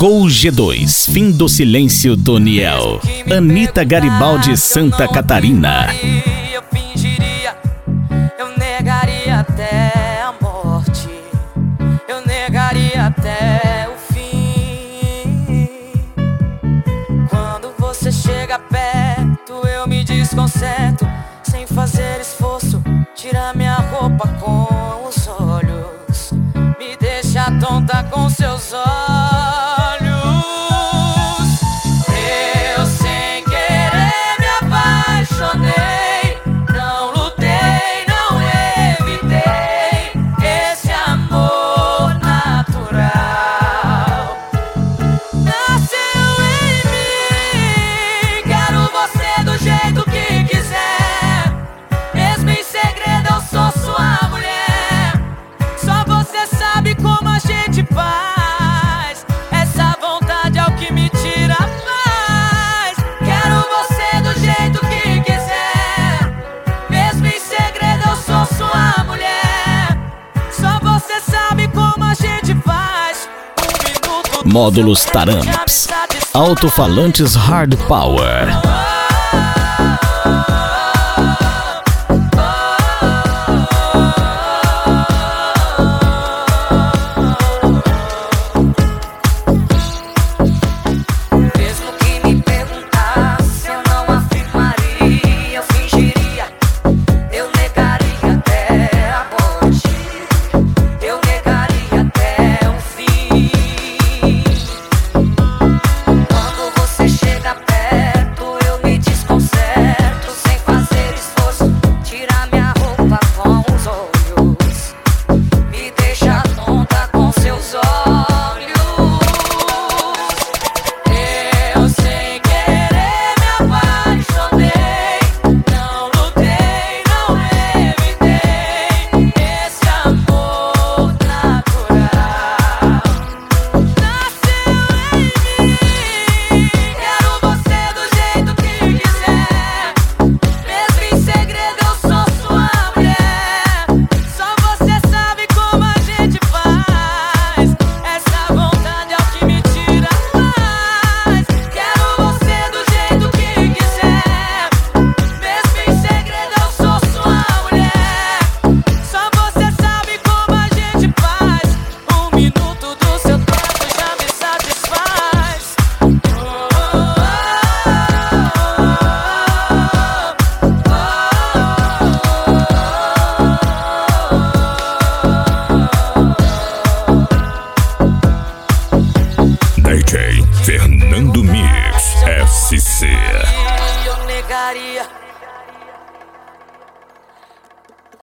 Gol G2, Fim do Silêncio do Niel. Anitta Garibaldi, Santa Catarina. Eu fingiria, eu negaria até a morte, eu negaria até o fim. Quando você chega perto, eu me desconcerto, sem fazer esforço, tira minha roupa com os olhos, me deixa tonta com seus olhos. Eu sem querer me apaixonei, não lutei, não evitei esse amor natural. Nasceu em mim, quero você do jeito que quiser, mesmo em segredo eu sou sua mulher. Só você sabe como a gente faz, essa vontade é o que me tira a paz. Quero você do jeito que quiser, mesmo em segredo eu sou sua mulher. Só você sabe como a gente faz. Um minuto Módulos Taramps, alto-falantes Hard Power. Mesmo que me perguntasse, eu não afirmaria, eu fingiria, eu negaria até a morte, eu negaria até o fim. Quando você chega perto, eu me desconcerto, sem fazer esforço, tira minha roupa com os olhos, me deixa tonta com seus olhos. Eu sem querer me apaixonei, não lutei, não evitei esse amor natural. Nasceu em mim, quero você do jeito que quiser, mesmo em segredo eu sou sua mulher. Só você sabe como a gente faz, essa vontade é o que me tira a paz. Quero você do jeito que quiser, mesmo em segredo eu sou sua mulher. Só você sabe como a gente faz, um minuto do seu tempo já me satisfaz. DJ Fernando Mix SC. Eu negaria